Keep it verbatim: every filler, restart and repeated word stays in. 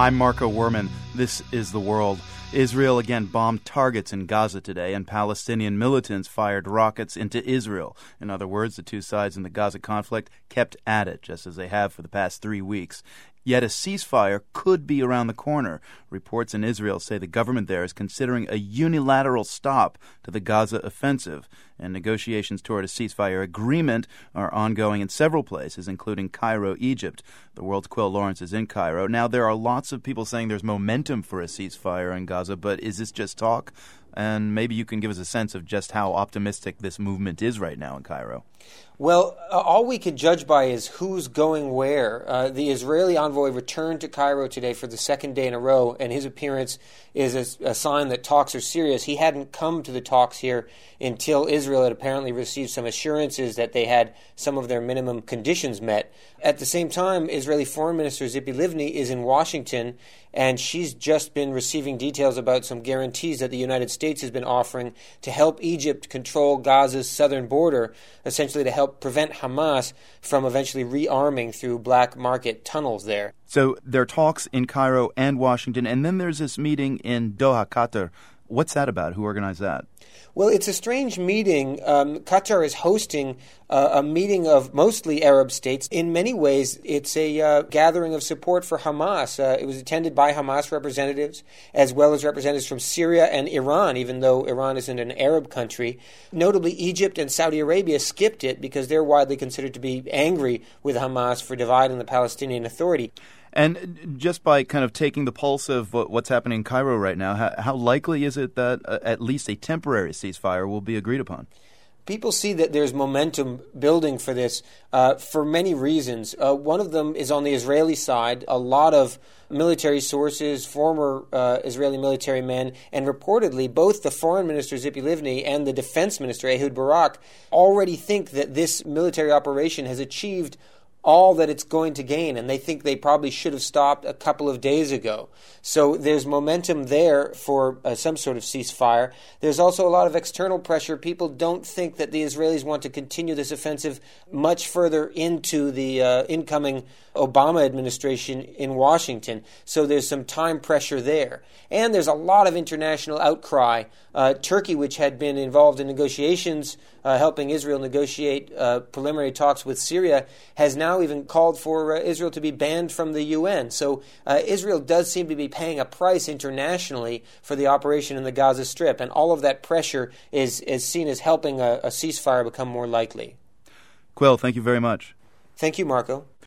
I'm Marco Werman. This is The World. Israel again bombed targets in Gaza today, and Palestinian militants fired rockets into Israel. In other words, the two sides in the Gaza conflict kept at it, just as they have for the past three weeks. Yet a ceasefire could be around the corner. Reports in Israel say the government there is considering a unilateral stop to the Gaza offensive, and negotiations toward a ceasefire agreement are ongoing in several places, including Cairo, Egypt. The World's Quill Lawrence is in Cairo. Now, there are lots of people saying there's momentum for a ceasefire in Gaza, but is this just talk? And maybe you can give us a sense of just how optimistic this movement is right now in Cairo. Well, uh, all we could judge by is who's going where. Uh, the Israeli envoy returned to Cairo today for the second day in a row, and his appearance is a, a sign that talks are serious. He hadn't come to the talks here until Israel had apparently received some assurances that they had some of their minimum conditions met. At the same time, Israeli Foreign Minister Tzipi Livni is in Washington, and she's just been receiving details about some guarantees that the United States has been offering to help Egypt control Gaza's southern border, essentially to help prevent Hamas from eventually rearming through black market tunnels there. So there are talks in Cairo and Washington, and then there's this meeting in Doha, Qatar. What's that about? Who organized that? Well, it's a strange meeting. Um, Qatar is hosting uh, a meeting of mostly Arab states. In many ways, it's a uh, gathering of support for Hamas. Uh, it was attended by Hamas representatives, as well as representatives from Syria and Iran, even though Iran isn't an Arab country. Notably, Egypt and Saudi Arabia skipped it because they're widely considered to be angry with Hamas for dividing the Palestinian Authority. And just by kind of taking the pulse of what's happening in Cairo right now, how, how likely is it that uh, at least a temporary ceasefire will be agreed upon? People see that there's momentum building for this uh, for many reasons. Uh, one of them is on the Israeli side. A lot of military sources, former uh, Israeli military men, and reportedly both the foreign minister Tzipi Livni and the defense minister Ehud Barak already think that this military operation has achieved all that it's going to gain, and they think they probably should have stopped a couple of days ago. So there's momentum there for uh, some sort of ceasefire. There's also a lot of external pressure. People don't think that the Israelis want to continue this offensive much further into the uh, incoming Obama administration in Washington. So there's some time pressure there. And there's a lot of international outcry. Uh, Turkey, which had been involved in negotiations, uh, helping Israel negotiate uh, preliminary talks with Syria, has now even called for uh, Israel to be banned from the U N. So uh, Israel does seem to be paying a price internationally for the operation in the Gaza Strip, and all of that pressure is, is seen as helping a, a ceasefire become more likely. Quill, thank you very much. Thank you, Marco.